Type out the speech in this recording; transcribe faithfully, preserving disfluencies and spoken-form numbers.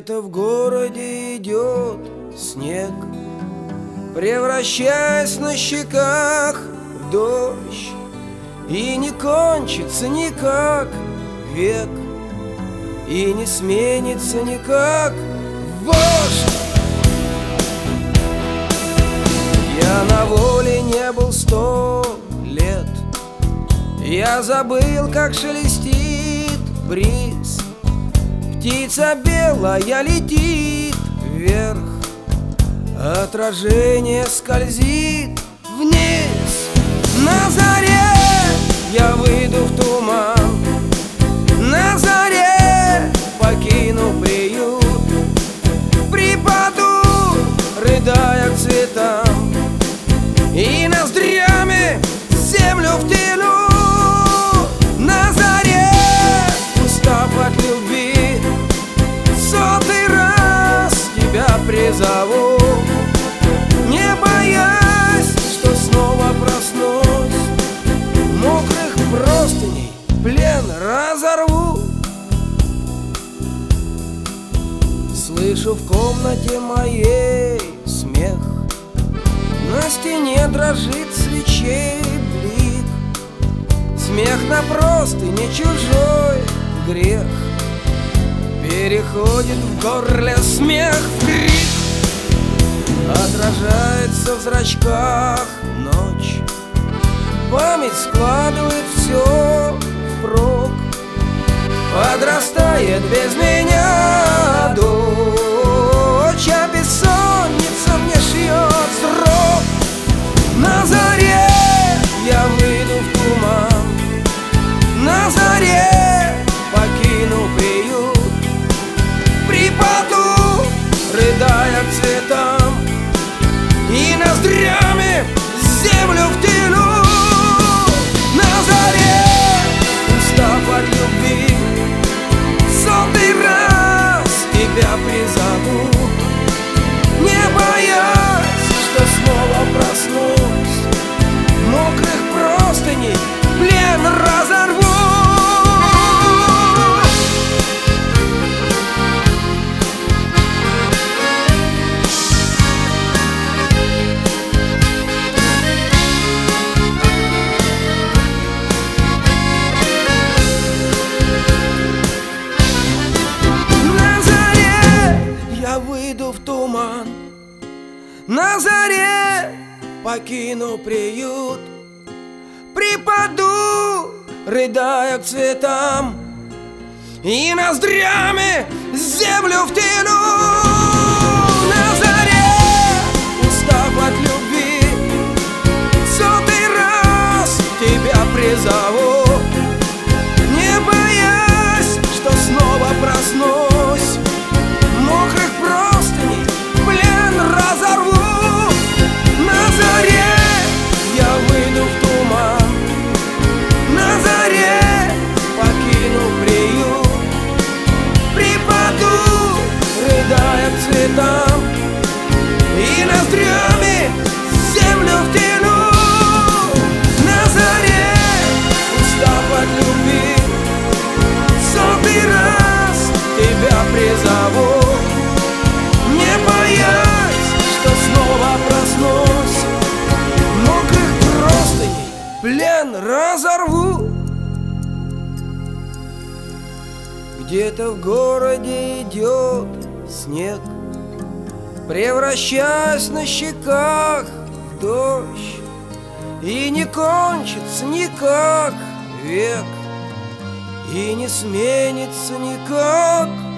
Где-то в городе идет снег, превращаясь на щеках в дождь, и не кончится никак век, и не сменится никак вождь. Я на воле не был сто лет, я забыл, как шелестит бриз. Птица белая летит вверх, отражение скользит вниз. На заре я выйду в туман, на заре покину приют, припаду, рыдая к цветам, и ноздрями землю втяну. На заре, устав от любви, сотый раз тебя призову, не боясь, что снова проснусь, мокрых простыней плен разорву. Слышу в комнате моей смех, на стене дрожит свечей блик. Смех на простыне чужой грех, переходит в горле смех в крик. Отражается в зрачках ночь, память складывает все впрок. Подрастает без меня дочь, а бессонница мне шьет срок. На заре я выйду в туман, на заре покину приют, припаду, рыдая к цветам, и ноздрями землю втяну. На заре, устав от любви, сотый раз тебя призову, не боясь, что снова проснусь, мокрых простыней плен разорву. Выйду в туман, на заре покину приют, припаду, рыдая к цветам, и ноздрями землю втяну. На заре, устав от любви, сотый раз тебя призову, не боясь, что снова проснусь, мокрых простыней плен разорву. На заре я выйду в туман, на заре покину приют, припаду, рыдая к цветам, и ноздрями землю втяну. На заре, устав от любви, сотый раз тебя призову, не боясь, что снова проснусь, мокрых простыней плен разорву. Где-то в городе идет снег, превращаясь на щеках в дождь, и не кончится никак век, и не сменится никак